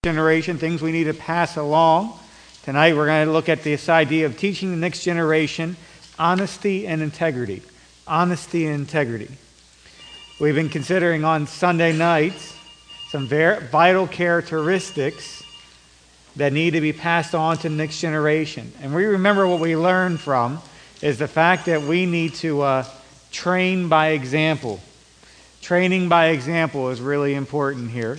generation, things we need to pass along. Tonight we're going to look at this idea of teaching the next generation honesty and integrity. Honesty and integrity. We've been considering on Sunday nights some very vital characteristics that need to be passed on to the next generation. And we remember what we learned from is the fact that we need to train by example. Training by example is really important here.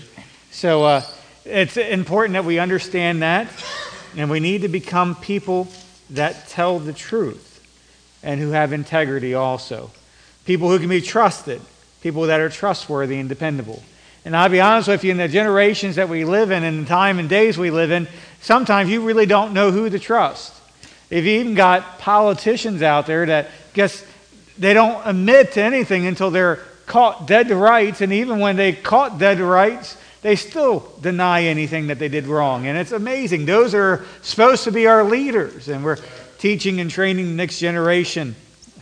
So it's important that we understand that, and we need to become people that tell the truth and who have integrity also. People who can be trusted, people that are trustworthy and dependable. And I'll be honest with you, in the generations that we live in and the time and days we live in, sometimes you really don't know who to trust. If you even got politicians out there that guess they don't admit to anything until they're caught dead to rights, and even when they caught dead to rights, they still deny anything that they did wrong. And it's amazing. Those are supposed to be our leaders, and we're teaching and training the next generation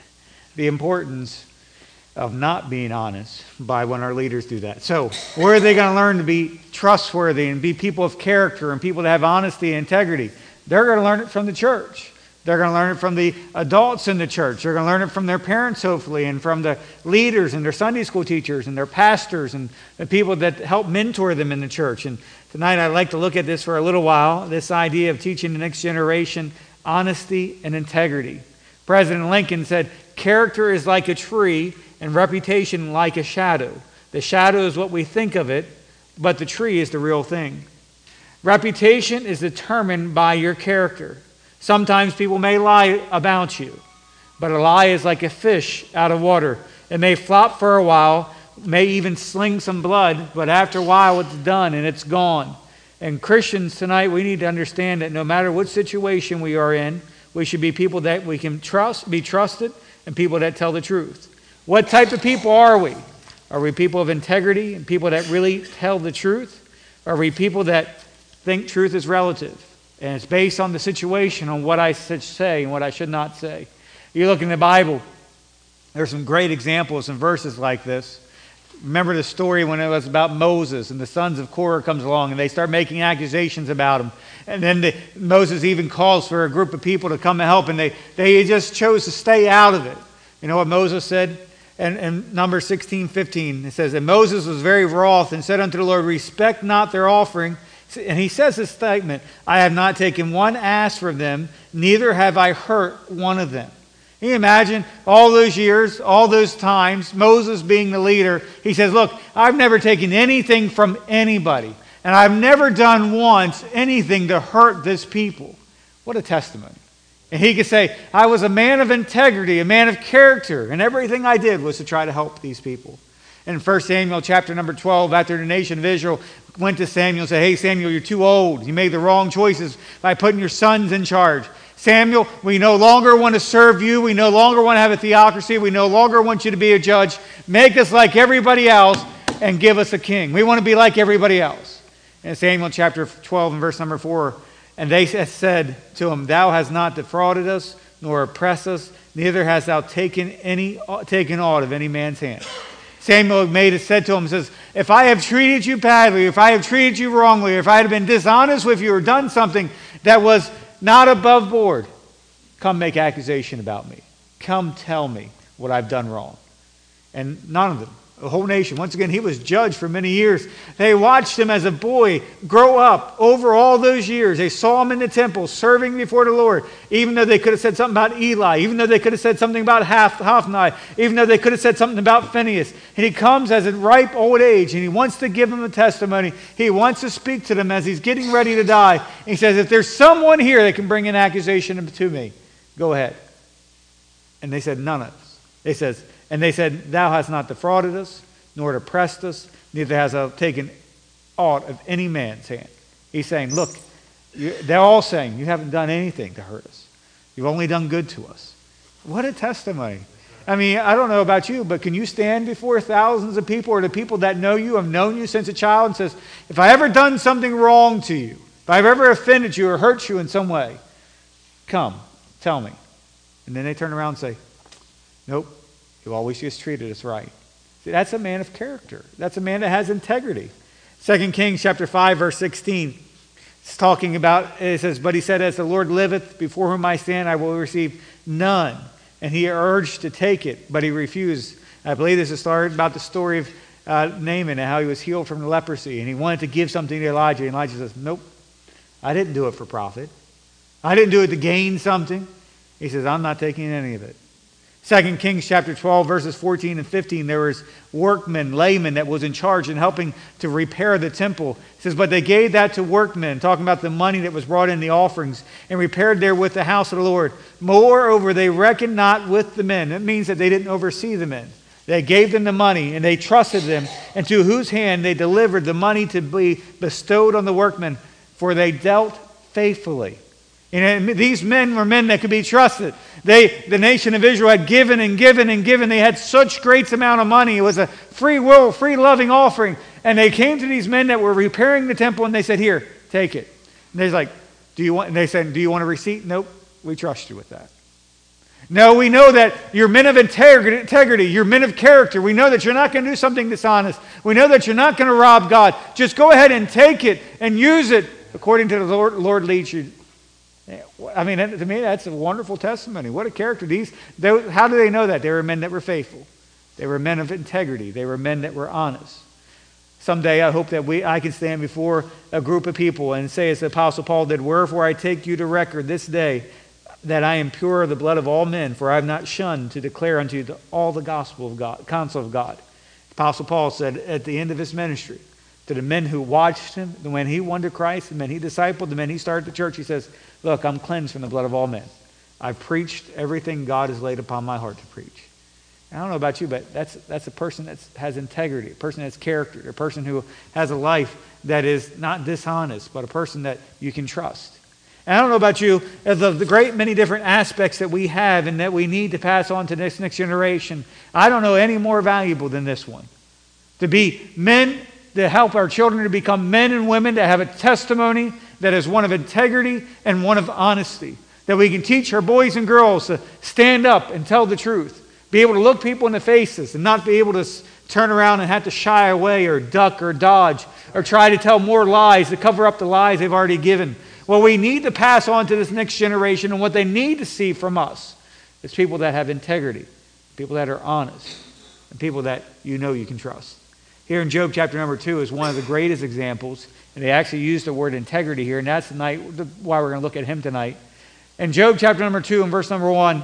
the importance of not being honest by when our leaders do that. So where are they going to learn to be trustworthy and be people of character and people that have honesty and integrity? They're going to learn it from the church. They're going to learn it from the adults in the church. They're going to learn it from their parents, hopefully, and from the leaders and their Sunday school teachers and their pastors and the people that help mentor them in the church. And tonight I'd like to look at this for a little while, this idea of teaching the next generation honesty and integrity. President Lincoln said, "Character is like a tree and reputation like a shadow. The shadow is what we think of it, but the tree is the real thing." Reputation is determined by your character. Sometimes people may lie about you, but a lie is like a fish out of water. It may flop for a while, may even sling some blood, but after a while it's done and it's gone. And Christians tonight, we need to understand that no matter what situation we are in, we should be people that we can trust, be trusted, and people that tell the truth. What type of people are we? Are we people of integrity and people that really tell the truth? Are we people that think truth is relative? And it's based on the situation, on what I should say and what I should not say. You look in the Bible, there's some great examples and verses like this. Remember the story when it was about Moses and the sons of Korah comes along and they start making accusations about him. And then Moses even calls for a group of people to come and help, and they just chose to stay out of it. You know what Moses said? And Numbers 16:15, it says, "And Moses was very wroth and said unto the Lord, Respect not their offering." And he says this statement, "I have not taken one ass from them, neither have I hurt one of them." Can you imagine all those years, all those times, Moses being the leader, he says, "Look, I've never taken anything from anybody, and I've never done once anything to hurt this people." What a testimony. And he could say, "I was a man of integrity, a man of character, and everything I did was to try to help these people." In 1 Samuel chapter number 12, after the nation of Israel went to Samuel and said, "Hey Samuel, you're too old. You made the wrong choices by putting your sons in charge. Samuel, we no longer want to serve you. We no longer want to have a theocracy. We no longer want you to be a judge. Make us like everybody else and give us a king. We want to be like everybody else." In Samuel chapter 12 and verse number 4, "And they said to him, Thou hast not defrauded us, nor oppressed us, neither hast thou taken aught of any man's hand." Samuel said to him, says, "If I have treated you badly, if I have treated you wrongly, if I had been dishonest with you or done something that was not above board, come make accusation about me. Come tell me what I've done wrong." And none of them, the whole nation, once again, he was judged for many years. They watched him as a boy grow up over all those years. They saw him in the temple serving before the Lord, even though they could have said something about Eli, even though they could have said something about Hophni, even though they could have said something about Phinehas. And he comes as a ripe old age, and he wants to give them a testimony. He wants to speak to them as he's getting ready to die. And he says, "If there's someone here that can bring an accusation to me, go ahead." And they said, "None of us." And they said, "Thou hast not defrauded us, nor oppressed us, neither hast thou taken aught of any man's hand." He's saying, look, they're all saying, you haven't done anything to hurt us. You've only done good to us. What a testimony. I mean, I don't know about you, but can you stand before thousands of people or the people that know you, have known you since a child, and says, "If I ever done something wrong to you, if I've ever offended you or hurt you in some way, come, tell me." And then they turn around and say, "Nope. You always just treated us right." See, that's a man of character. That's a man that has integrity. 2 Kings chapter 5, verse 16. It's talking about, it says, but he said, as the Lord liveth, before whom I stand, I will receive none. And he urged to take it, but he refused. I believe this is started about the story of Naaman and how he was healed from the leprosy. And he wanted to give something to Elijah. And Elijah says, nope, I didn't do it for profit. I didn't do it to gain something. He says, I'm not taking any of it. 2 Kings chapter 12, verses 14 and 15, there was workmen, laymen, that was in charge and helping to repair the temple. It says, but they gave that to workmen, talking about the money that was brought in the offerings, and repaired therewith the house of the Lord. Moreover, they reckoned not with the men. That means that they didn't oversee the men. They gave them the money, and they trusted them, and to whose hand they delivered the money to be bestowed on the workmen, for they dealt faithfully. And these men were men that could be trusted. The nation of Israel had given and given and given. They had such great amount of money. It was a free will, free loving offering. And they came to these men that were repairing the temple, and they said, here, take it. And they're like, do you want? And they said, do you want a receipt? Nope, we trust you with that. No, we know that you're men of integrity. You're men of character. We know that you're not going to do something dishonest. We know that you're not going to rob God. Just go ahead and take it and use it according to the Lord leads you. I mean, to me, that's a wonderful testimony. What a character. How do they know that? They were men that were faithful. They were men of integrity. They were men that were honest. Someday, I hope that I can stand before a group of people and say, as the Apostle Paul did, wherefore I take you to record this day that I am pure of the blood of all men, for I have not shunned to declare unto you all the gospel of God, counsel of God. The Apostle Paul said at the end of his ministry, to the men who watched him, when he won to Christ, the men he discipled, the men he started the church, he says, look, I'm cleansed from the blood of all men. I've preached everything God has laid upon my heart to preach. And I don't know about you, but that's a person that has integrity, a person that has character, a person who has a life that is not dishonest, but a person that you can trust. And I don't know about you, of the great many different aspects that we have and that we need to pass on to this next generation, I don't know any more valuable than this one. To be men, to help our children to become men and women, to have a testimony that is one of integrity and one of honesty. That we can teach our boys and girls to stand up and tell the truth. Be able to look people in the faces and not be able to turn around and have to shy away or duck or dodge or try to tell more lies to cover up the lies they've already given. What we need to pass on to this next generation and what they need to see from us is people that have integrity, people that are honest, and people that you know you can trust. Here in Job chapter number 2 is one of the greatest examples, and they actually use the word integrity here, and that's why we're going to look at him tonight. In Job chapter number 2 and verse number 1,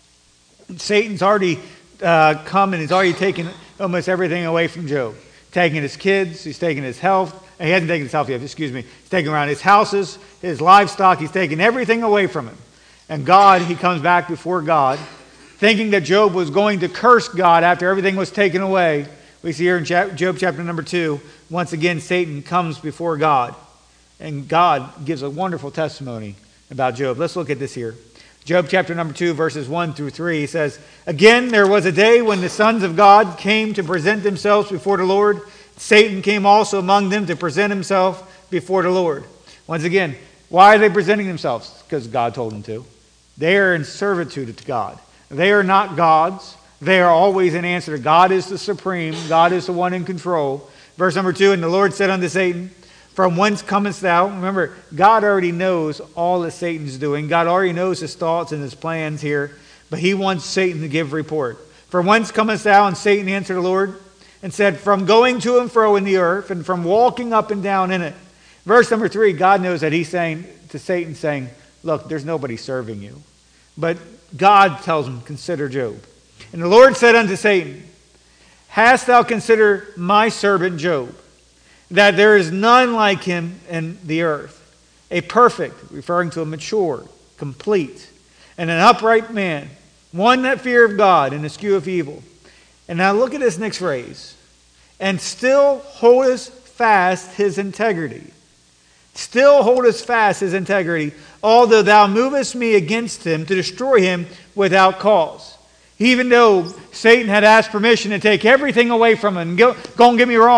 Satan's already come and he's already taken almost everything away from Job. Taking his kids, he's taking his health. He hasn't taken his health yet, excuse me. He's taking around his houses, his livestock. He's taking everything away from him. And God, he comes back before God, thinking that Job was going to curse God after everything was taken away. We see here in Job chapter number 2, once again, Satan comes before God. And God gives a wonderful testimony about Job. Let's look at this here. Job chapter number 2, verses 1 through 3 says, again, there was a day when the sons of God came to present themselves before the Lord. Satan came also among them to present himself before the Lord. Once again, why are they presenting themselves? Because God told them to. They are in servitude to God. They are not gods. They are always in answer to God is the supreme. God is the one in control. Verse number 2, and the Lord said unto Satan, from whence comest thou? Remember, God already knows all that Satan's doing. God already knows his thoughts and his plans here. But he wants Satan to give report. From whence comest thou? And Satan answered the Lord and said, from going to and fro in the earth and from walking up and down in it. Verse number 3, God knows that he's saying to Satan, saying, look, there's nobody serving you. But God tells him, consider Job. And the Lord said unto Satan, hast thou considered my servant Job, that there is none like him in the earth, a perfect, referring to a mature, complete, and an upright man, one that feareth God and escheweth evil. And now look at this next phrase. And still holdeth fast his integrity. Still holdeth fast his integrity, although thou movest me against him to destroy him without cause. Even though Satan had asked permission to take everything away from him, don't get me wrong,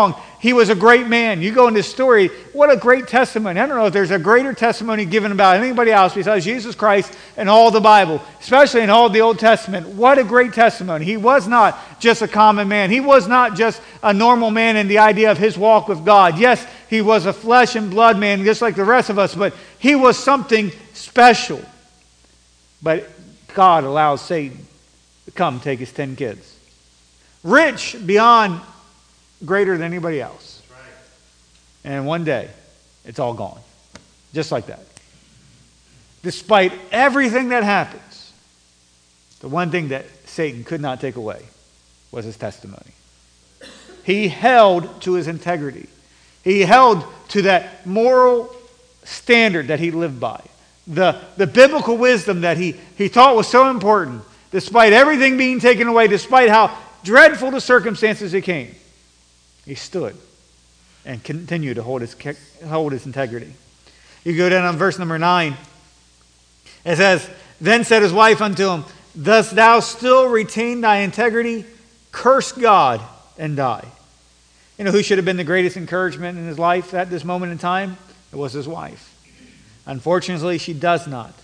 He was a great man. You go in this story, what a great testimony. I don't know if there's a greater testimony given about anybody else besides Jesus Christ and all the Bible, especially in all the Old Testament. What a great testimony. He was not just a common man. He was not just a normal man in the idea of his walk with God. Yes, he was a flesh and blood man just like the rest of us, but he was something special. But God allows Satan to come take his 10 kids. Rich beyond greater than anybody else. Right. And one day, it's all gone. Just like that. Despite everything that happens, the one thing that Satan could not take away was his testimony. He held to his integrity. He held to that moral standard that he lived by. The biblical wisdom that he thought was so important, despite everything being taken away, despite how dreadful the circumstances became. He stood and continued to hold his integrity. You go down on verse number 9. It says, Then said his wife unto him, Dost thou still retain thy integrity? Curse God and die. You know who should have been the greatest encouragement in his life at this moment in time? It was his wife. Unfortunately, she does not.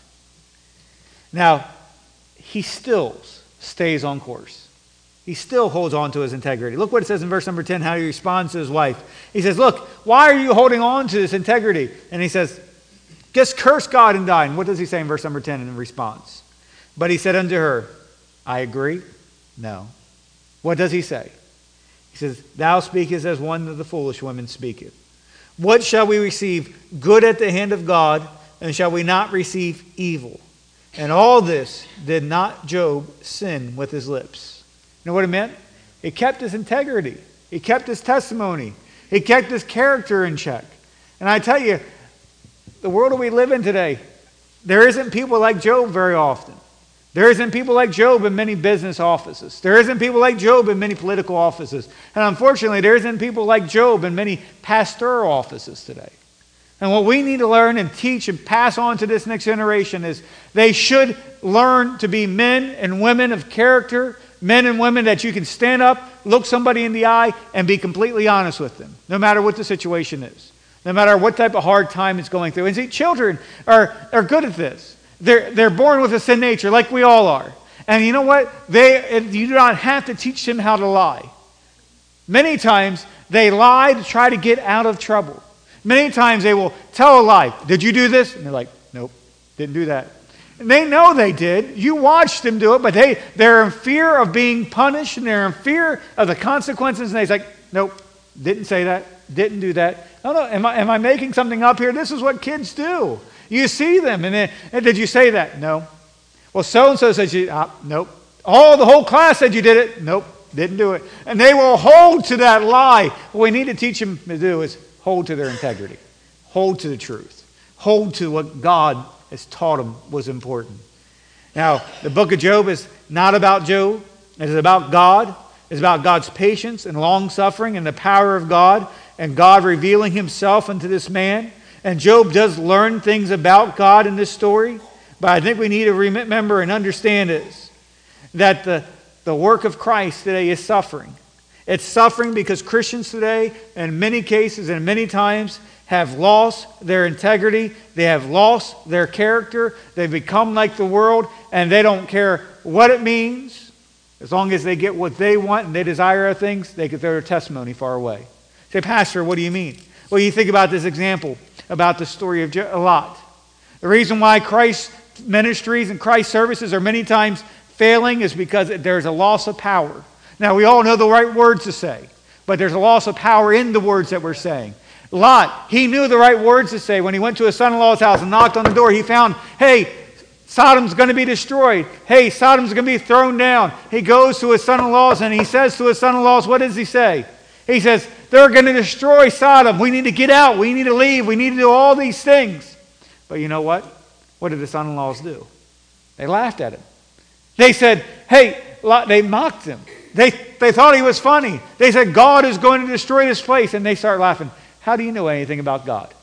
Now, he still stays on course. He still holds on to his integrity. Look what it says in verse number 10, how he responds to his wife. He says, look, why are you holding on to this integrity? And he says, just curse God and die. And what does he say in verse number 10 in response? But he said unto her, I agree. No. What does he say? He says, Thou speakest as one of the foolish women speaketh. What shall we receive? Good at the hand of God, and shall we not receive evil? And all this did not Job sin with his lips. You know what it meant? He kept his integrity. He kept his testimony. He kept his character in check. And I tell you, the world that we live in today, there isn't people like Job very often. There isn't people like Job in many business offices. There isn't people like Job in many political offices. And unfortunately, there isn't people like Job in many pastoral offices today. And what we need to learn and teach and pass on to this next generation is they should learn to be men and women of character, men and women that you can stand up, look somebody in the eye, and be completely honest with them, no matter what the situation is, no matter what type of hard time it's going through. And see, children are good at this. They're born with a sin nature, like we all are. And you know what? You do not have to teach them how to lie. Many times, they lie to try to get out of trouble. Many times, they will tell a lie. Did you do this? And they're like, nope, didn't do that. And they know they did. You watched them do it, but they're in fear of being punished, and they're in fear of the consequences. And they're like, nope, didn't say that, didn't do that. Oh no, am I making something up here? This is what kids do. You see them, and did you say that? No. Well, so-and-so says you, nope. Oh, the whole class said you did it. Nope, didn't do it. And they will hold to that lie. What we need to teach them to do is hold to their integrity. Hold to the truth. Hold to what God has taught them was important. Now, the book of Job is not about Job. It is about God. It's about God's patience and long-suffering and the power of God and God revealing himself unto this man. And Job does learn things about God in this story. But I think we need to remember and understand is that the work of Christ today is suffering. It's suffering because Christians today, in many cases and many times, have lost their integrity. They have lost their character. They've become like the world, and they don't care what it means. As long as they get what they want and they desire other things, they can throw their testimony far away. Say, Pastor, what do you mean? Well, you think about this example about the story of Lot. The reason why Christ's ministries and Christ's services are many times failing is because there's a loss of power. Now, we all know the right words to say, but there's a loss of power in the words that we're saying. Lot, he knew the right words to say. When he went to his son-in-law's house and knocked on the door, he found, hey, Sodom's going to be destroyed. Hey, Sodom's going to be thrown down. He goes to his son-in-laws and he says to his son-in-laws, what does he say? He says, they're going to destroy Sodom. We need to get out. We need to leave. We need to do all these things. But you know what? What did the son-in-laws do? They laughed at him. They said, hey, they mocked him. They thought he was funny. They said, God is going to destroy this place. And they start laughing. How do you know anything about God?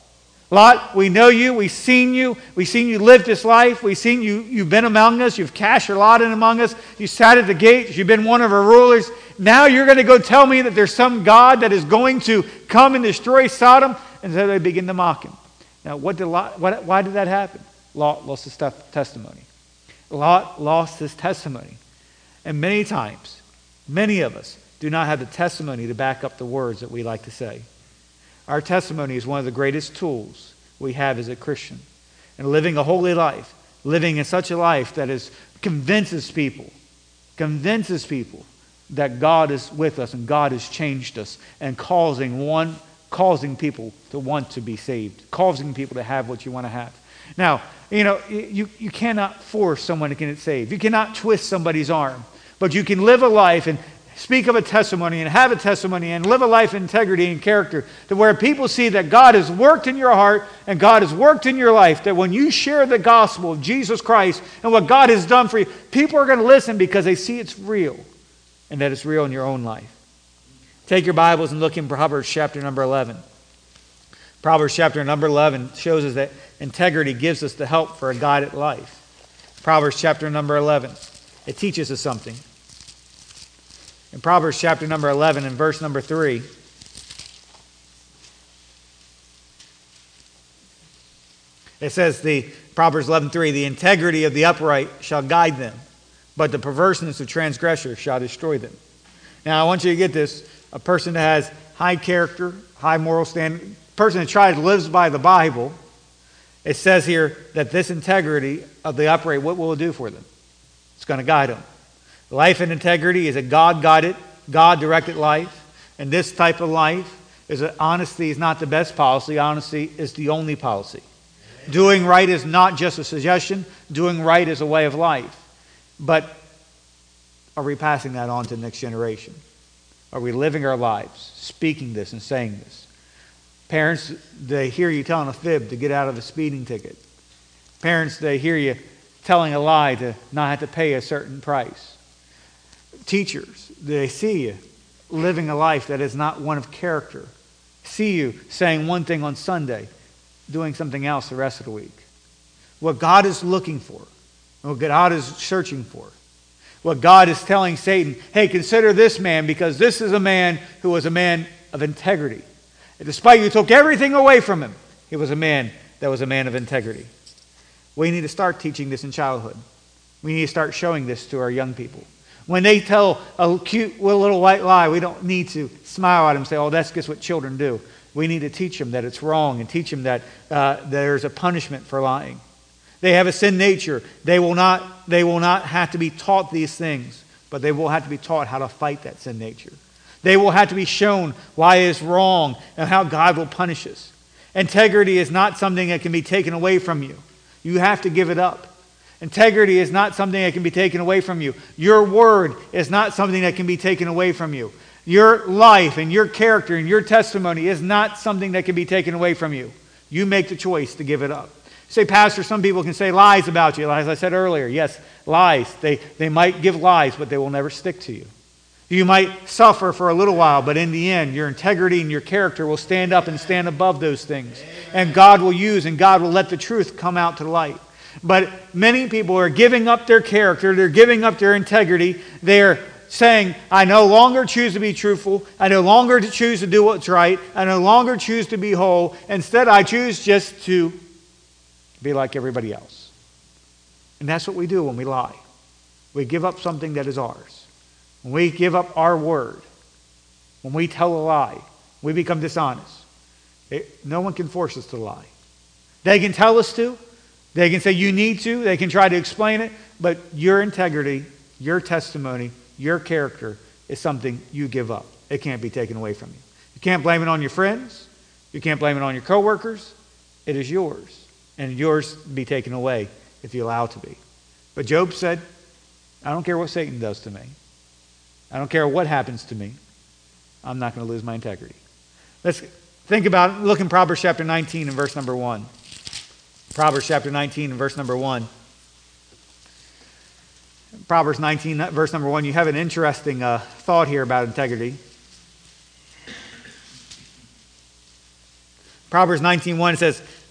Lot, we know you, we've seen you live this life, we've seen you've been among us, you've cast your lot in among us, you sat at the gates, you've been one of our rulers. Now you're going to go tell me that there's some God that is going to come and destroy Sodom? And so they begin to mock him. Now, why did that happen? Lot lost his testimony. Lot lost his testimony. And many times, many of us do not have the testimony to back up the words that we like to say. Our testimony is one of the greatest tools we have as a Christian. And living a holy life, living in such a life that convinces people that God is with us and God has changed us, and causing people to want to be saved, causing people to have what you want to have. Now, you cannot force someone to get saved. You cannot twist somebody's arm. But you can live a life and speak of a testimony and have a testimony and live a life of integrity and character to where people see that God has worked in your heart and God has worked in your life, that when you share the gospel of Jesus Christ and what God has done for you, people are going to listen because they see it's real and that it's real in your own life. Take your Bibles and look in Proverbs chapter number 11. Proverbs chapter number 11 shows us that integrity gives us the help for a guided life. Proverbs chapter number 11. It teaches us something. In Proverbs chapter number 11 and verse number 3, it says, Proverbs 11:3, the integrity of the upright shall guide them, but the perverseness of transgressors shall destroy them. Now, I want you to get this. A person that has high character, high moral standard, a person that lives by the Bible, it says here that this integrity of the upright, what will it do for them? It's going to guide them. Life and integrity is a God-guided, God-directed life. And this type of life is that honesty is not the best policy. Honesty is the only policy. Doing right is not just a suggestion. Doing right is a way of life. But are we passing that on to the next generation? Are we living our lives, speaking this and saying this? Parents, they hear you telling a fib to get out of a speeding ticket. Parents, they hear you telling a lie to not have to pay a certain price. Teachers, they see you living a life that is not one of character. See you saying one thing on Sunday, doing something else the rest of the week. What God is looking for, what God is searching for, what God is telling Satan, hey, consider this man because this is a man who was a man of integrity. And despite you took everything away from him, he was a man that was a man of integrity. We need to start teaching this in childhood. We need to start showing this to our young people. When they tell a cute little white lie, we don't need to smile at them and say, oh, that's just what children do. We need to teach them that it's wrong and teach them that there's a punishment for lying. They have a sin nature. They will not have to be taught these things, but they will have to be taught how to fight that sin nature. They will have to be shown why it is wrong and how God will punish us. Integrity is not something that can be taken away from you. You have to give it up. Integrity is not something that can be taken away from you. Your word is not something that can be taken away from you. Your life and your character and your testimony is not something that can be taken away from you. You make the choice to give it up. Say, Pastor, some people can say lies about you. As I said earlier, yes, lies. They might give lies, but they will never stick to you. You might suffer for a little while, but in the end, your integrity and your character will stand up and stand above those things. And God will use and God will let the truth come out to the light. But many people are giving up their character. They're giving up their integrity. They're saying, I no longer choose to be truthful. I no longer choose to do what's right. I no longer choose to be whole. Instead, I choose just to be like everybody else. And that's what we do when we lie. We give up something that is ours. When we give up our word, when we tell a lie, we become dishonest. No one can force us to lie. They can tell us to. They can say you need to. They can try to explain it. But your integrity, your testimony, your character is something you give up. It can't be taken away from you. You can't blame it on your friends. You can't blame it on your coworkers. It is yours. And yours to be taken away if you allow it to be. But Job said, I don't care what Satan does to me. I don't care what happens to me. I'm not going to lose my integrity. Let's think about it. Look in Proverbs chapter 19 and verse number 1. Proverbs chapter 19 and verse number 1. Proverbs 19 verse number 1. You have an interesting thought here about integrity. Proverbs 19:1 says,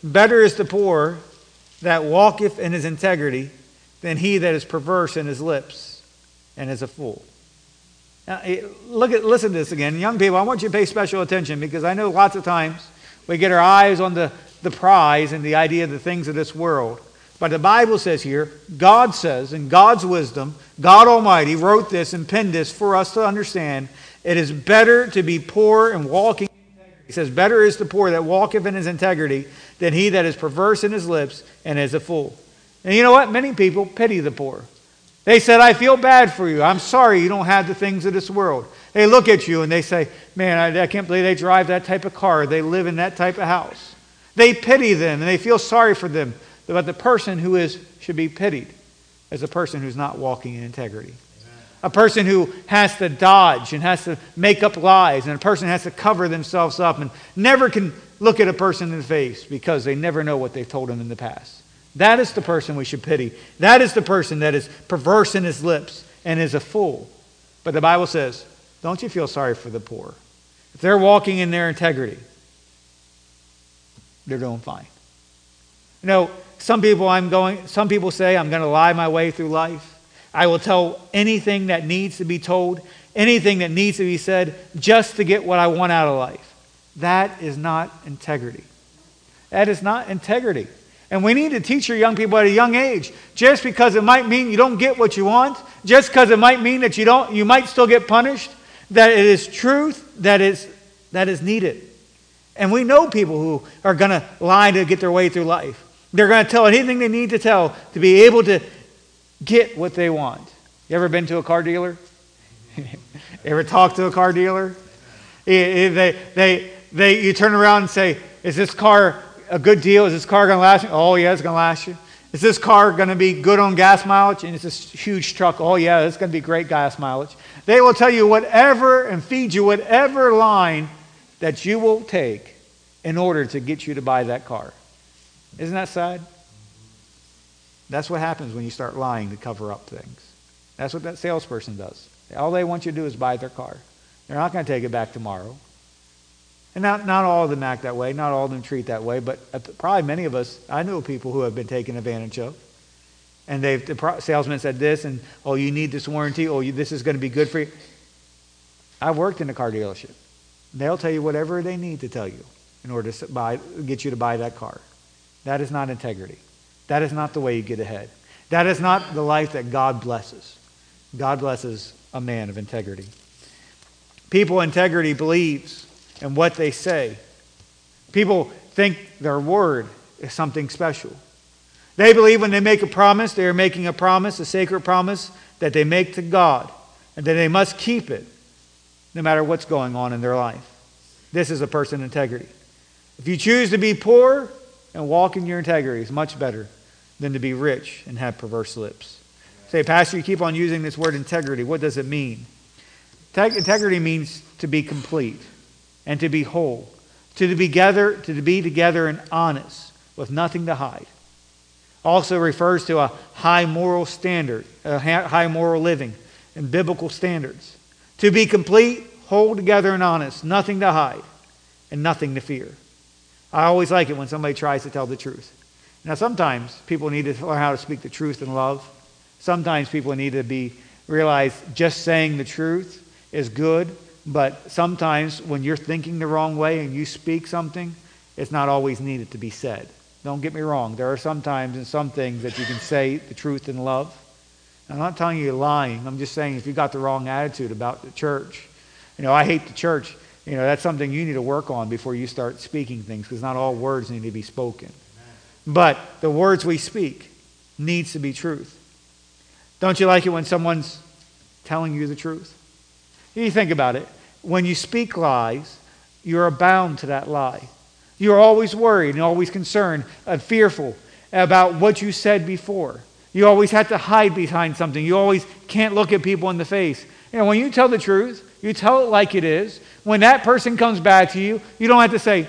better is the poor that walketh in his integrity than he that is perverse in his lips and is a fool. Now, listen to this again. Young people, I want you to pay special attention, because I know lots of times we get our eyes on the prize and the idea of the things of this world. But the Bible says here, God says, in God's wisdom, God Almighty wrote this and penned this for us to understand. It is better to be poor and walking in integrity. He says, better is the poor that walketh in his integrity than he that is perverse in his lips and is a fool. And you know what? Many people pity the poor. They said, I feel bad for you. I'm sorry you don't have the things of this world. They look at you and they say, man, I can't believe they drive that type of car. They live in that type of house. They pity them and they feel sorry for them. But the person who should be pitied is a person who's not walking in integrity. Amen. A person who has to dodge and has to make up lies, and a person has to cover themselves up and never can look at a person in the face because they never know what they've told them in the past. That is the person we should pity. That is the person that is perverse in his lips and is a fool. But the Bible says, don't you feel sorry for the poor. If they're walking in their integrity, they're doing fine. You know, some people say, I'm going to lie my way through life. I will tell anything that needs to be told, anything that needs to be said, just to get what I want out of life. That is not integrity. That is not integrity. And we need to teach our young people at a young age. Just because it might mean you don't get what you want, just because it might mean that you might still get punished, that it is truth that is needed. And we know people who are going to lie to get their way through life. They're going to tell anything they need to tell to be able to get what they want. You ever been to a car dealer? Ever talked to a car dealer? You turn around and say, is this car a good deal? Is this car going to last you? Oh, yeah, it's going to last you. Is this car going to be good on gas mileage? And it's this huge truck. Oh, yeah, it's going to be great gas mileage. They will tell you whatever and feed you whatever line that you will take in order to get you to buy that car. Isn't that sad? That's what happens when you start lying to cover up things. That's what that salesperson does. All they want you to do is buy their car. They're not going to take it back tomorrow. And not all of them act that way. Not all of them treat that way. But probably many of us, I know people who have been taken advantage of. And the salesman said this, and, oh, you need this warranty. Oh, this is going to be good for you. I've worked in a car dealership. They'll tell you whatever they need to tell you in order to get you to buy that car. That is not integrity. That is not the way you get ahead. That is not the life that God blesses. God blesses a man of integrity. People integrity believes in what they say. People think their word is something special. They believe when they make a promise, they are making a promise, a sacred promise that they make to God, and that they must keep it no matter what's going on in their life. This is a person of integrity. If you choose to be poor and walk in your integrity, it's much better than to be rich and have perverse lips. Say, Pastor, you keep on using this word integrity. What does it mean? Integrity means to be complete and to be whole, to be together and honest with nothing to hide. Also refers to a high moral standard, a high moral living and biblical standards. To be complete, whole, together and honest, nothing to hide and nothing to fear. I always like it when somebody tries to tell the truth. Now, sometimes people need to learn how to speak the truth in love. Sometimes people need to realize just saying the truth is good, but sometimes when you're thinking the wrong way and you speak something, it's not always needed to be said. Don't get me wrong. There are some times and some things that you can say the truth in love. I'm not telling you you're lying. I'm just saying if you got the wrong attitude about the church, I hate the church. That's something you need to work on before you start speaking things, because not all words need to be spoken. But the words we speak needs to be truth. Don't you like it when someone's telling you the truth? You think about it. When you speak lies, you're bound to that lie. You're always worried and always concerned and fearful about what you said before. You always have to hide behind something. You always can't look at people in the face. When you tell the truth, you tell it like it is. When that person comes back to you, you don't have to say,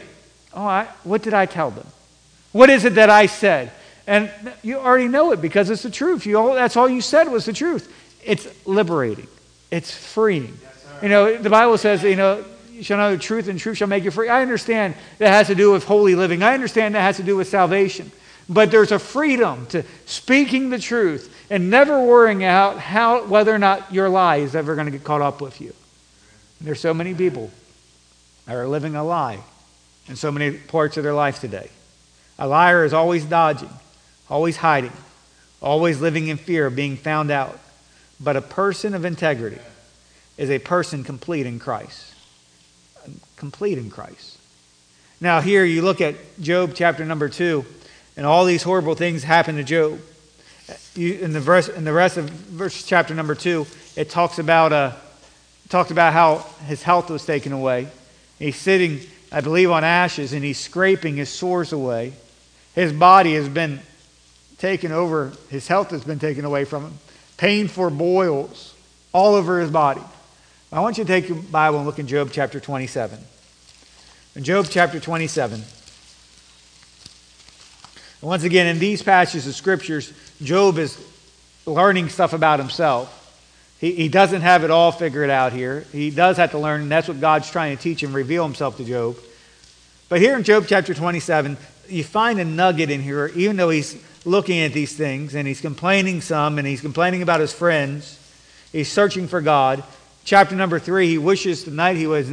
what did I tell them? What is it that I said? And you already know it because it's the truth. That's all you said was the truth. It's liberating. It's freeing. Yes, the Bible says, you shall know the truth, and truth shall make you free. I understand that has to do with holy living. I understand that has to do with salvation. But there's a freedom to speaking the truth and never worrying out whether or not your lie is ever going to get caught up with you. There's so many people that are living a lie in so many parts of their life today. A liar is always dodging, always hiding, always living in fear of being found out. But a person of integrity is a person complete in Christ. Complete in Christ. Now here you look at Job chapter number 2, and all these horrible things happen to Job. In the rest of chapter number 2, it talks about how his health was taken away. He's sitting, I believe, on ashes, and he's scraping his sores away. His body has been taken over. His health has been taken away from him. Painful boils all over his body. I want you to take your Bible and look in Job chapter 27. In Job chapter 27. And once again, in these passages of scriptures, Job is learning stuff about himself. He doesn't have it all figured out here. He does have to learn, and that's what God's trying to teach him, reveal himself to Job. But here in Job chapter 27, you find a nugget in here, even though he's looking at these things, and he's complaining some, and he's complaining about his friends. He's searching for God. Chapter number 3, he wishes he was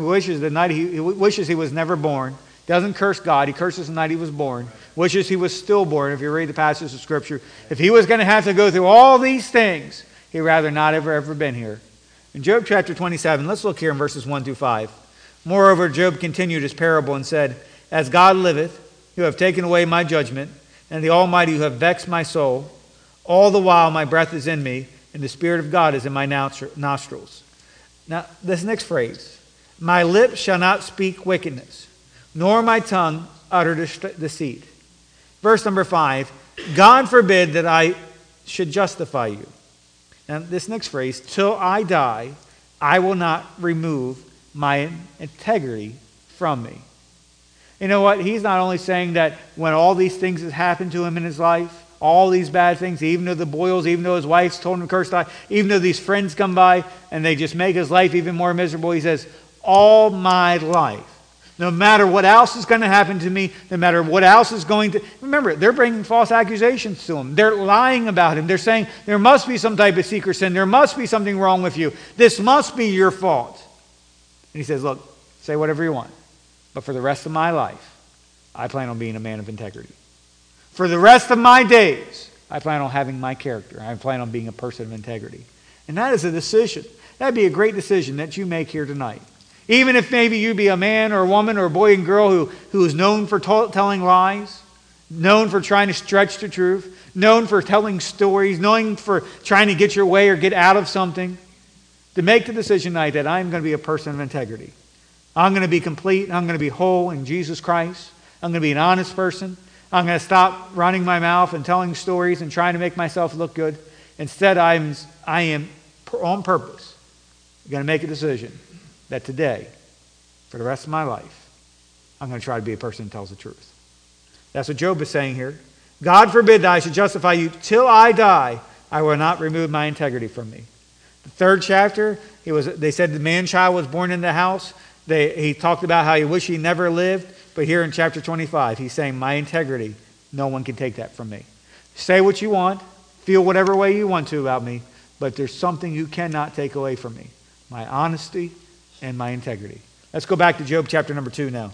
never born. Doesn't curse God. He curses the night he was born. Wishes he was stillborn, if you read the passages of Scripture. If he was going to have to go through all these things, he'd rather not have ever been here. In Job chapter 27, let's look here in verses 1 through 5. Moreover, Job continued his parable and said, As God liveth, who have taken away my judgment, and the Almighty who have vexed my soul, all the while my breath is in me, and the Spirit of God is in my nostrils. Now, this next phrase, my lips shall not speak wickedness, nor my tongue utter deceit. Verse number 5, God forbid that I should justify you. Now, this next phrase, till I die, I will not remove my integrity from me. You know what? He's not only saying that when all these things have happened to him in his life, all these bad things, even though the boils, even though his wife's told him to curse God, even though these friends come by and they just make his life even more miserable, he says, all my life, no matter what else is going to happen to me, no matter what else is going to... Remember, they're bringing false accusations to him. They're lying about him. They're saying, there must be some type of secret sin. There must be something wrong with you. This must be your fault. And he says, look, say whatever you want. But for the rest of my life, I plan on being a man of integrity. For the rest of my days, I plan on having my character. I plan on being a person of integrity. And that is a decision. That'd be a great decision that you make here tonight. Even if maybe you be a man or a woman or a boy and girl who is known for telling lies, known for trying to stretch the truth, known for telling stories, known for trying to get your way or get out of something, to make the decision tonight that I'm going to be a person of integrity. I'm going to be complete. I'm going to be whole in Jesus Christ. I'm going to be an honest person. I'm going to stop running my mouth and telling stories and trying to make myself look good. Instead, I am on purpose going to make a decision that today, for the rest of my life, I'm going to try to be a person who tells the truth. That's what Job is saying here. God forbid that I should justify you till I die. I will not remove my integrity from me. The third chapter, they said the man-child was born in the house. He talked about how he wished he never lived. But here in chapter 25, he's saying, my integrity, no one can take that from me. Say what you want, feel whatever way you want to about me, but there's something you cannot take away from me. My honesty and my integrity. Let's go back to Job chapter number 2 now.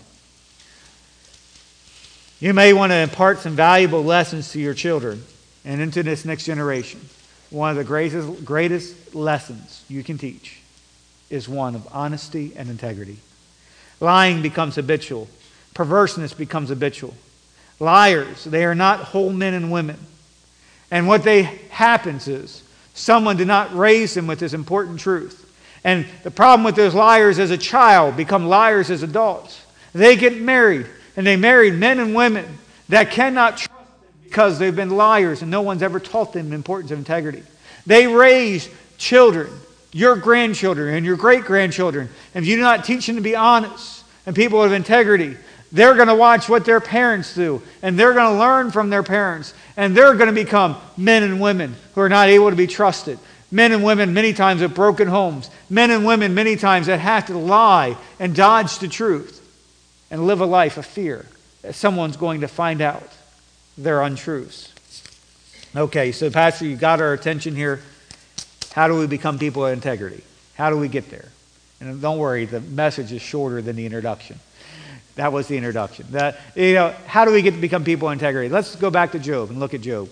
You may want to impart some valuable lessons to your children and into this next generation. One of the greatest lessons you can teach is one of honesty and integrity. Lying becomes habitual. Perverseness becomes habitual. Liars, they are not whole men and women. And what happens is someone did not raise them with this important truth. And the problem with those liars as a child become liars as adults. They get married, and they marry men and women that cannot trust them because they've been liars and no one's ever taught them the importance of integrity. They raise children, your grandchildren and your great-grandchildren, and if you do not teach them to be honest and people of integrity, they're going to watch what their parents do, and they're going to learn from their parents, and they're going to become men and women who are not able to be trusted. Men and women many times with broken homes. Men and women many times that have to lie and dodge the truth and live a life of fear that someone's going to find out their untruths. Okay, so Pastor, you got our attention here. How do we become people of integrity? How do we get there? And don't worry, the message is shorter than the introduction. That was the introduction. How do we get to become people of integrity? Let's go back to Job and look at Job.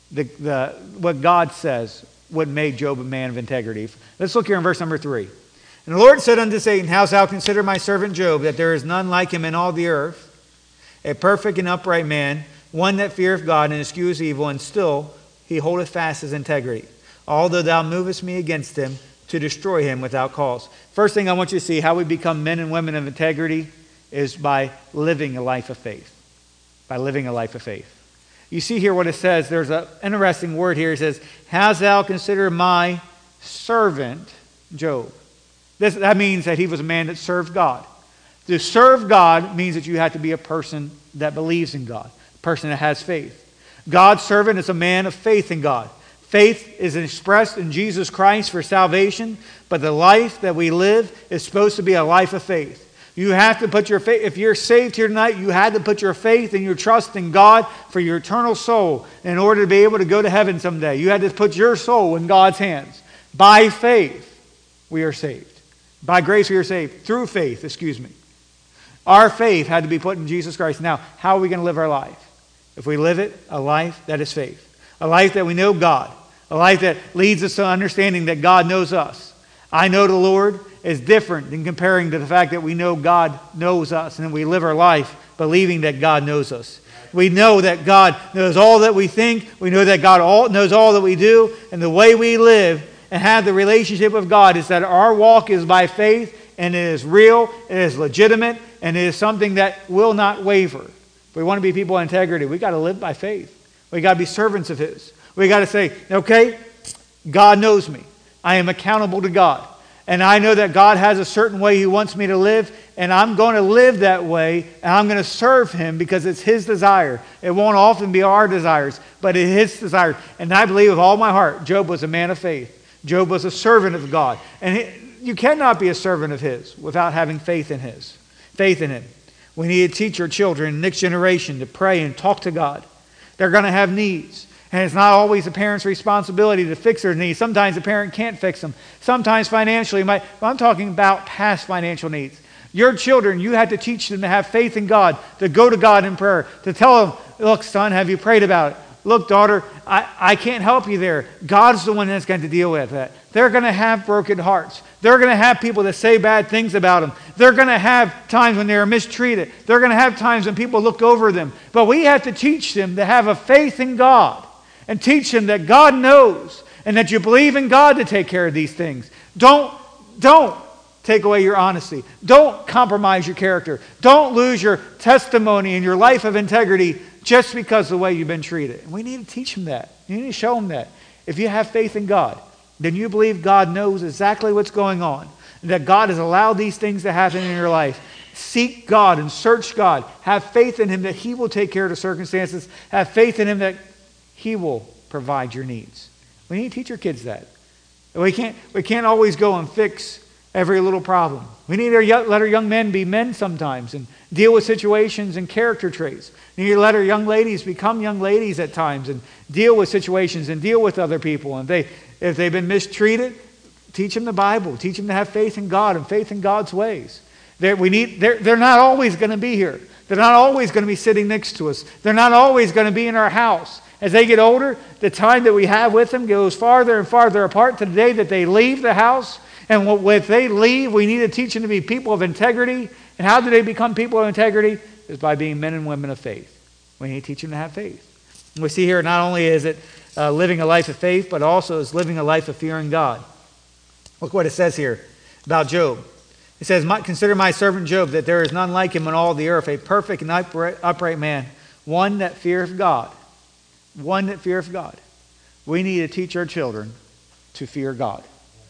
What God says, what made Job a man of integrity. Let's look here in verse number 3. And the Lord said unto Satan, How shalt thou consider my servant Job, that there is none like him in all the earth, a perfect and upright man, one that feareth God and escheweth evil, and still he holdeth fast his integrity. Although thou movest me against him, to destroy him without cause. First thing I want you to see, how we become men and women of integrity, is by living a life of faith. By living a life of faith. You see here what it says. There's an interesting word here. It says, Hast thou considered my servant Job? That means that he was a man that served God. To serve God means that you have to be a person that believes in God. A person that has faith. God's servant is a man of faith in God. Faith is expressed in Jesus Christ for salvation, but the life that we live is supposed to be a life of faith. You have to put your faith, if you're saved here tonight, you had to put your faith and your trust in God for your eternal soul in order to be able to go to heaven someday. You had to put your soul in God's hands. By faith, we are saved. By grace, we are saved. Through faith, Our faith had to be put in Jesus Christ. Now, how are we going to live our life? If we live it, a life that is faith. A life that we know God. A life that leads us to understanding that God knows us. I know the Lord is different than comparing to the fact that we know God knows us and we live our life believing that God knows us. We know that God knows all that we think. We know that God knows all that we do. And the way we live and have the relationship with God is that our walk is by faith, and it is real, it is legitimate, and it is something that will not waver. If we want to be people of integrity, we've got to live by faith. We've got to be servants of His. We got to say, okay, God knows me. I am accountable to God. And I know that God has a certain way He wants me to live, and I'm going to live that way, and I'm going to serve Him because it's His desire. It won't often be our desires, but it's His desire. And I believe with all my heart, Job was a man of faith. Job was a servant of God. And you cannot be a servant of His without having faith in Him. We need to teach our children, the next generation, to pray and talk to God. They're going to have needs. And it's not always the parent's responsibility to fix their needs. Sometimes the parent can't fix them. Sometimes financially. I'm talking about past financial needs. Your children, you have to teach them to have faith in God, to go to God in prayer, to tell them, look, son, have you prayed about it? Look, daughter, I can't help you there. God's the one that's going to deal with that. They're going to have broken hearts. They're going to have people that say bad things about them. They're going to have times when they're mistreated. They're going to have times when people look over them. But we have to teach them to have a faith in God and teach them that God knows and that you believe in God to take care of these things. Don't take away your honesty. Don't compromise your character. Don't lose your testimony and your life of integrity just because of the way you've been treated. And we need to teach them that. You need to show them that. If you have faith in God, then you believe God knows exactly what's going on, and that God has allowed these things to happen in your life. Seek God and search God. Have faith in Him that He will take care of the circumstances. Have faith in Him that He will provide your needs. We need to teach our kids that. We can't always go and fix every little problem. We need to let our young men be men sometimes and deal with situations and character traits. We need to let our young ladies become young ladies at times and deal with situations and deal with other people. And if they've been mistreated, teach them the Bible. Teach them to have faith in God and faith in God's ways. They're not always going to be here. They're not always going to be sitting next to us. They're not always going to be in our house. As they get older, the time that we have with them goes farther and farther apart to the day that they leave the house. And if they leave, we need to teach them to be people of integrity. And how do they become people of integrity? Is by being men and women of faith. We need to teach them to have faith. And we see here not only is it living a life of faith, but also is living a life of fearing God. Look what it says here about Job. It says, consider my servant Job, that there is none like him in all the earth, a perfect and upright man, one that feareth God. One that feareth God. We need to teach our children to fear God.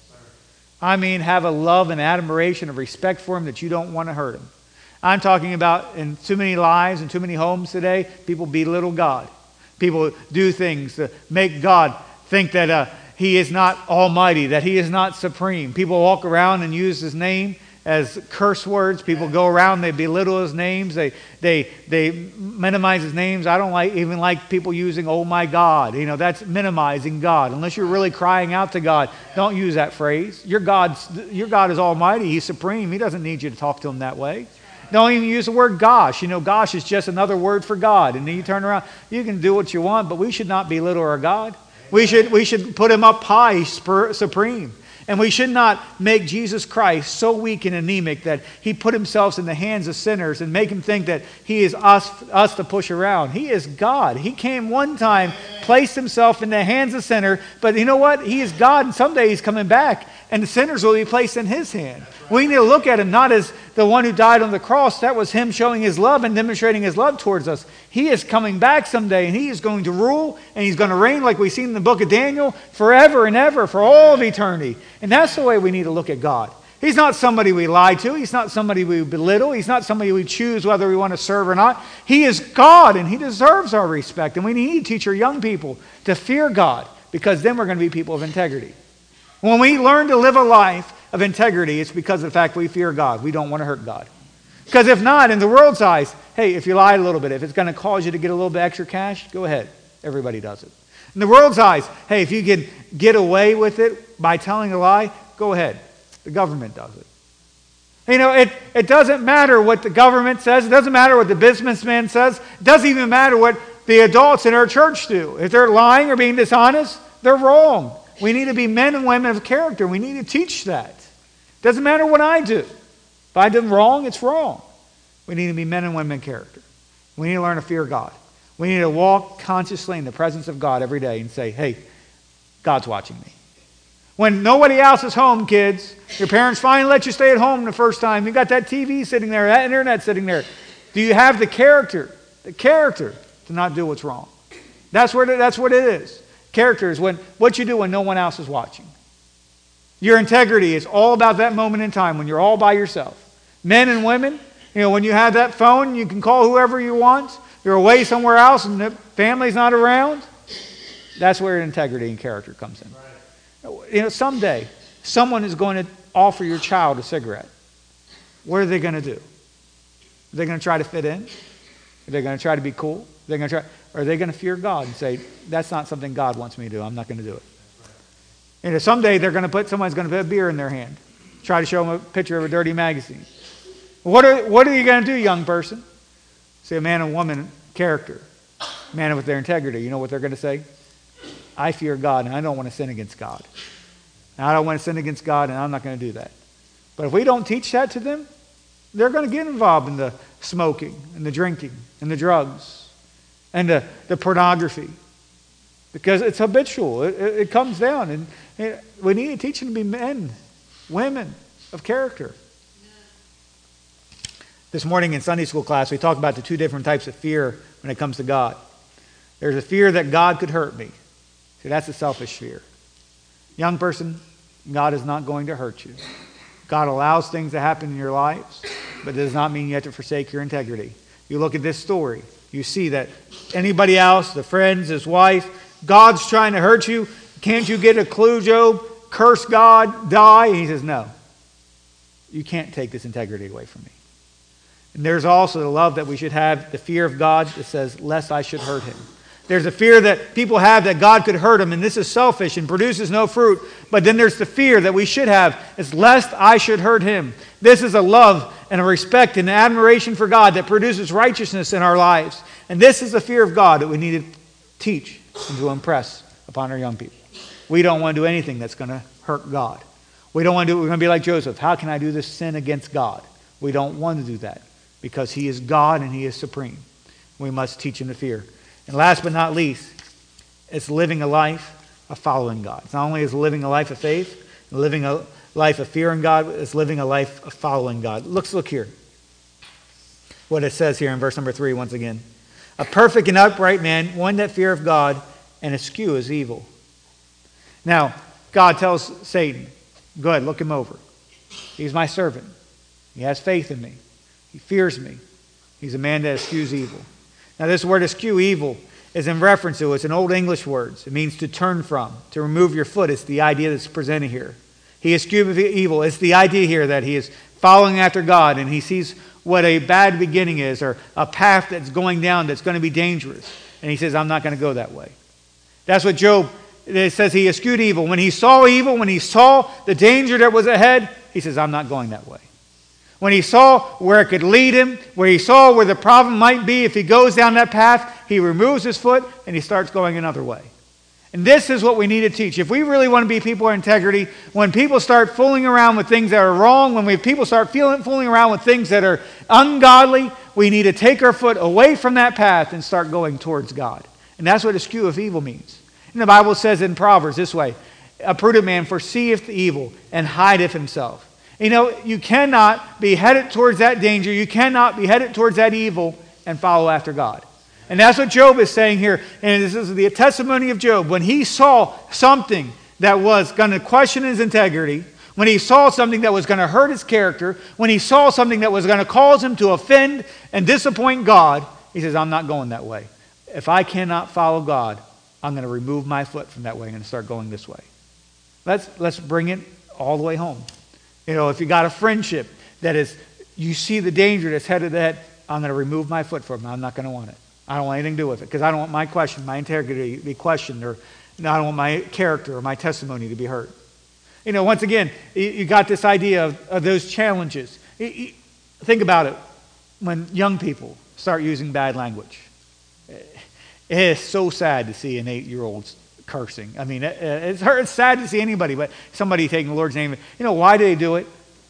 I mean, have a love and admiration and respect for Him that you don't want to hurt Him. I'm talking about in too many lives and too many homes today, people belittle God. People do things to make God think that he is not almighty, that he is not supreme. People walk around and use his name as curse words. People go around, they belittle his names, they minimize his names. I don't even like people using, oh my God. That's minimizing God. Unless you're really crying out to God, don't use that phrase. Your God is almighty, he's supreme. He doesn't need you to talk to him that way. Don't even use the word gosh. Gosh is just another word for God. And then you turn around, you can do what you want, but we should not belittle our God. We should put him up high, supreme. And we should not make Jesus Christ so weak and anemic that he put himself in the hands of sinners and make him think that he is us to push around. He is God. He came one time, placed himself in the hands of sinners, but you know what? He is God, and someday he's coming back, and the sinners will be placed in his hand. We need to look at him not as the one who died on the cross. That was him showing his love and demonstrating his love towards us. He is coming back someday, and he is going to rule, and he's going to reign like we've seen in the book of Daniel forever and ever, for all of eternity. And that's the way we need to look at God. He's not somebody we lie to. He's not somebody we belittle. He's not somebody we choose whether we want to serve or not. He is God, and he deserves our respect. And we need to teach our young people to fear God, because then we're going to be people of integrity. When we learn to live a life of integrity, it's because of the fact we fear God. We don't want to hurt God. Because if not, in the world's eyes, hey, if you lie a little bit, if it's going to cause you to get a little bit extra cash, go ahead. Everybody does it. In the world's eyes, hey, if you can get away with it by telling a lie, go ahead. The government does it. It doesn't matter what the government says. It doesn't matter what the businessman says. It doesn't even matter what the adults in our church do. If they're lying or being dishonest, they're wrong. We need to be men and women of character. We need to teach that. It doesn't matter what I do. If I do wrong, it's wrong. We need to be men and women of character. We need to learn to fear God. We need to walk consciously in the presence of God every day and say, hey, God's watching me. When nobody else is home, kids, your parents finally let you stay at home the first time. You got that TV sitting there, that internet sitting there. Do you have the character to not do what's wrong? That's what it is. Character is what you do when no one else is watching. Your integrity is all about that moment in time when you're all by yourself. Men and women, when you have that phone, you can call whoever you want. You're away somewhere else and the family's not around. That's where integrity and character comes in. Someday, someone is going to offer your child a cigarette. What are they going to do? Are they going to try to fit in? Are they going to try to be cool? Or are they going to fear God and say, that's not something God wants me to do. I'm not going to do it. Someday someone's going to put a beer in their hand. Try to show them a picture of a dirty magazine. What are you going to do, young person? Say a man and woman character. Man with their integrity. You know what they're going to say? I fear God and I don't want to sin against God. And I don't want to sin against God and I'm not going to do that. But if we don't teach that to them, they're going to get involved in the smoking and the drinking and the drugs and the pornography. Because it's habitual. It comes down. And we need to teach them to be men, women of character. This morning in Sunday school class, we talked about the two different types of fear when it comes to God. There's a fear that God could hurt me. See, that's a selfish fear. Young person, God is not going to hurt you. God allows things to happen in your lives, but it does not mean you have to forsake your integrity. You look at this story, you see that anybody else, the friends, his wife, God's trying to hurt you. Can't you get a clue, Job? Curse God, die. And he says, no. You can't take this integrity away from me. And there's also the love that we should have, the fear of God that says, lest I should hurt him. There's a fear that people have that God could hurt him, and this is selfish and produces no fruit. But then there's the fear that we should have, is lest I should hurt him. This is a love and a respect and admiration for God that produces righteousness in our lives. And this is the fear of God that we need to teach and to impress upon our young people. We don't want to do anything that's going to hurt God. We don't want to do it. We're going to be like Joseph. How can I do this sin against God? We don't want to do that because he is God and he is supreme. We must teach him to fear. And last but not least, it's living a life of following God. It's not only is living a life of faith, living a life of fearing God, it's living a life of following God. Let's look here. What it says here in verse number 3 once again. A perfect and upright man, one that feareth God, and eschew is evil. Now, God tells Satan, go ahead, look him over. He's my servant. He has faith in me. He fears me. He's a man that eschews evil. Now, this word eschew evil is in reference to, it's an Old English word. It means to turn from, to remove your foot. It's the idea that's presented here. He eschewed evil. It's the idea here that he is following after God, and he sees what a bad beginning is, or a path that's going down that's going to be dangerous. And he says, I'm not going to go that way. That's what Job, it says he eschewed evil. When he saw evil, when he saw the danger that was ahead, he says, I'm not going that way. When he saw where it could lead him, where he saw where the problem might be, if he goes down that path, he removes his foot and he starts going another way. And this is what we need to teach. If we really want to be people of integrity, when people start fooling around with things that are wrong, when people start fooling around with things that are ungodly, we need to take our foot away from that path and start going towards God. And that's what eschew of evil means. And the Bible says in Proverbs this way, a prudent man foreseeth the evil and hideth himself. You know, you cannot be headed towards that danger. You cannot be headed towards that evil and follow after God. And that's what Job is saying here. And this is the testimony of Job. When he saw something that was going to question his integrity, when he saw something that was going to hurt his character, when he saw something that was going to cause him to offend and disappoint God, he says, I'm not going that way. If I cannot follow God, I'm going to remove my foot from that way and start going this way. Let's bring it all the way home. You know, if you got a friendship that is, you see the danger that's headed ahead, I'm going to remove my foot from it. I'm not going to want it. I don't want anything to do with it because I don't want my integrity to be questioned, or I don't want my character or my testimony to be hurt. You know, once again, you got this idea of those challenges. Think about it when young people start using bad language. It is so sad to see an 8-year-old cursing. I mean, it's sad to see anybody, but somebody taking the Lord's name. You know, why do they do it?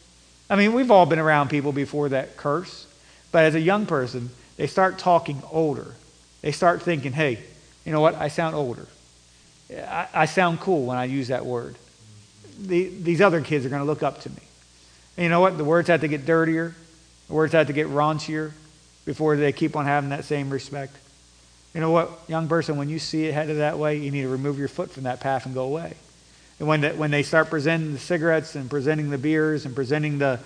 I mean, we've all been around people before that curse, but as a young person, they start talking older. They start thinking, hey, you know what? I sound older. I sound cool when I use that word. These other kids are going to look up to me. And you know what? The words have to get dirtier. The words have to get raunchier before they keep on having that same respect. You know what, young person, when you see it headed that way, you need to remove your foot from that path and go away. And when they start presenting the cigarettes and presenting the beers and presenting the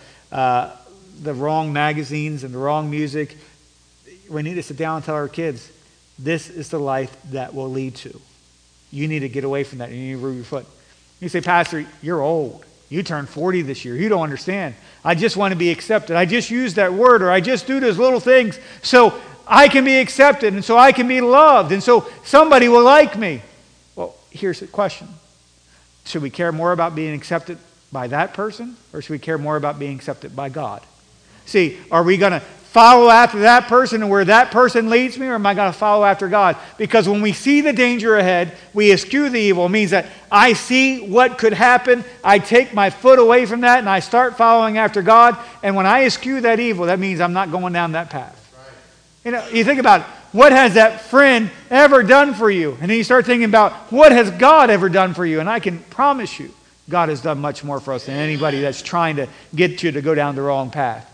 wrong magazines and the wrong music, we need to sit down and tell our kids, this is the life that will lead to. You need to get away from that. You need to remove your foot. You say, Pastor, you're old. You turned 40 this year. You don't understand. I just want to be accepted. I just use that word, or I just do those little things so I can be accepted and so I can be loved and so somebody will like me. Well, here's the question. Should we care more about being accepted by that person, or should we care more about being accepted by God? See, are we going to follow after that person and where that person leads me, or am I going to follow after God? Because when we see the danger ahead, we eschew the evil. It means that I see what could happen, I take my foot away from that, and I start following after God. And when I eschew that evil, that means I'm not going down that path. You know, you think about it. What has that friend ever done for you? And then you start thinking about, what has God ever done for you? And I can promise you, God has done much more for us than anybody that's trying to get you to go down the wrong path.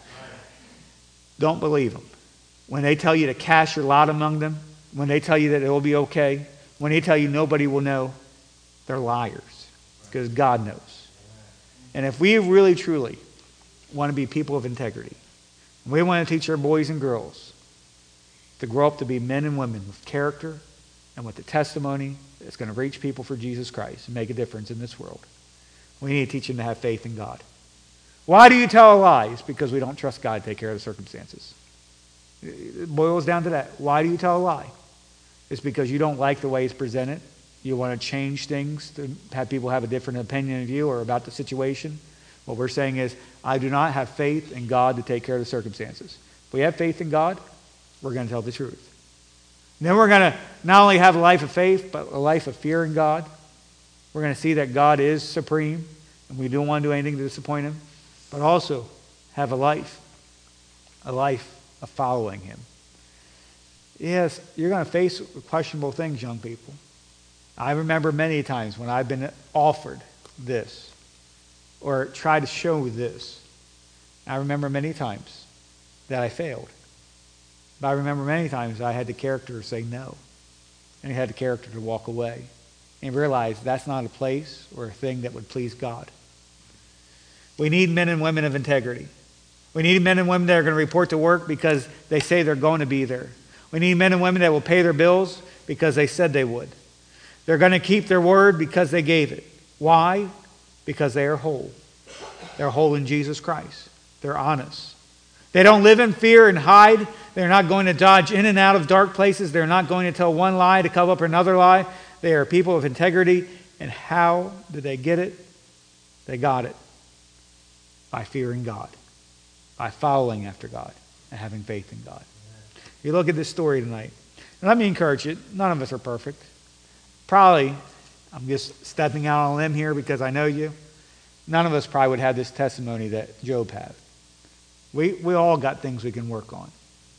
Don't believe them. When they tell you to cast your lot among them, when they tell you that it will be okay, when they tell you nobody will know, they're liars. Because God knows. And if we really, truly want to be people of integrity, we want to teach our boys and girls to grow up to be men and women with character and with the testimony that's going to reach people for Jesus Christ and make a difference in this world, we need to teach them to have faith in God. Why do you tell lies? Because we don't trust God to take care of the circumstances. It boils down to that. Why do you tell a lie? It's because you don't like the way it's presented. You want to change things to have people have a different opinion of you or about the situation. What we're saying is, I do not have faith in God to take care of the circumstances. If we have faith in God, we're going to tell the truth. And then we're going to not only have a life of faith, but a life of fear in God. We're going to see that God is supreme, and we don't want to do anything to disappoint Him, but also have a life of following Him. Yes, you're going to face questionable things, young people. I remember many times when I've been offered this or tried to show this. I remember many times that I failed. But I remember many times I had the character to say no. And I had the character to walk away. And realize that's not a place or a thing that would please God. We need men and women of integrity. We need men and women that are going to report to work because they say they're going to be there. We need men and women that will pay their bills because they said they would. They're going to keep their word because they gave it. Why? Because they are whole. They're whole in Jesus Christ. They're honest. They don't live in fear and hide. They're not going to dodge in and out of dark places. They're not going to tell one lie to cover up another lie. They are people of integrity. And how did they get it? They got it by fearing God, by following after God, and having faith in God. You look at this story tonight, and let me encourage you, none of us are perfect. Probably, I'm just stepping out on a limb here because I know you, none of us probably would have this testimony that Job had. We all got things we can work on.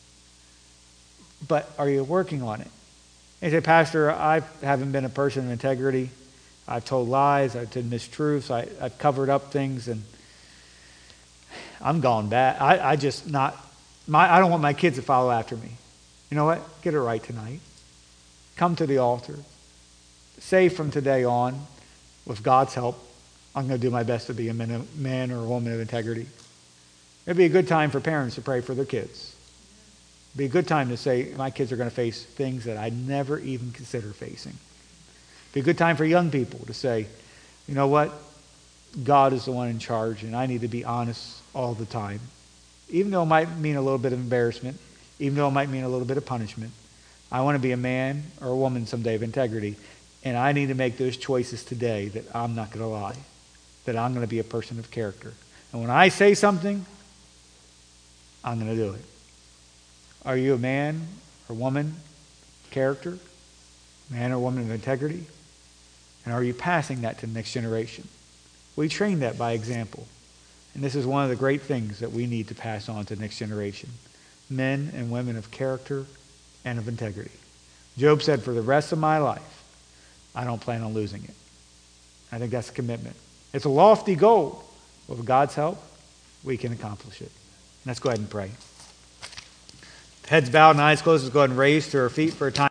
But are you working on it? You say, Pastor, I haven't been a person of integrity. I've told lies. I've told mistruths. I've covered up things, and I'm gone bad. I don't want my kids to follow after me. You know what? Get it right tonight. Come to the altar. Say from today on, with God's help, I'm going to do my best to be a man or a woman of integrity. It'd be a good time for parents to pray for their kids. It'd be a good time to say, my kids are going to face things that I never even considered facing. It'd be a good time for young people to say, you know what? God is the one in charge, and I need to be honest all the time. Even though it might mean a little bit of embarrassment, even though it might mean a little bit of punishment, I want to be a man or a woman someday of integrity, and I need to make those choices today that I'm not going to lie, that I'm going to be a person of character. And when I say something, I'm going to do it. Are you a man or woman of character? Man or woman of integrity? And are you passing that to the next generation? We train that by example. And this is one of the great things that we need to pass on to the next generation. Men and women of character and of integrity. Job said, for the rest of my life, I don't plan on losing it. I think that's a commitment. It's a lofty goal. But with God's help, we can accomplish it. Let's go ahead and pray. Heads bowed and eyes closed. Let's go ahead and raise to our feet for a time.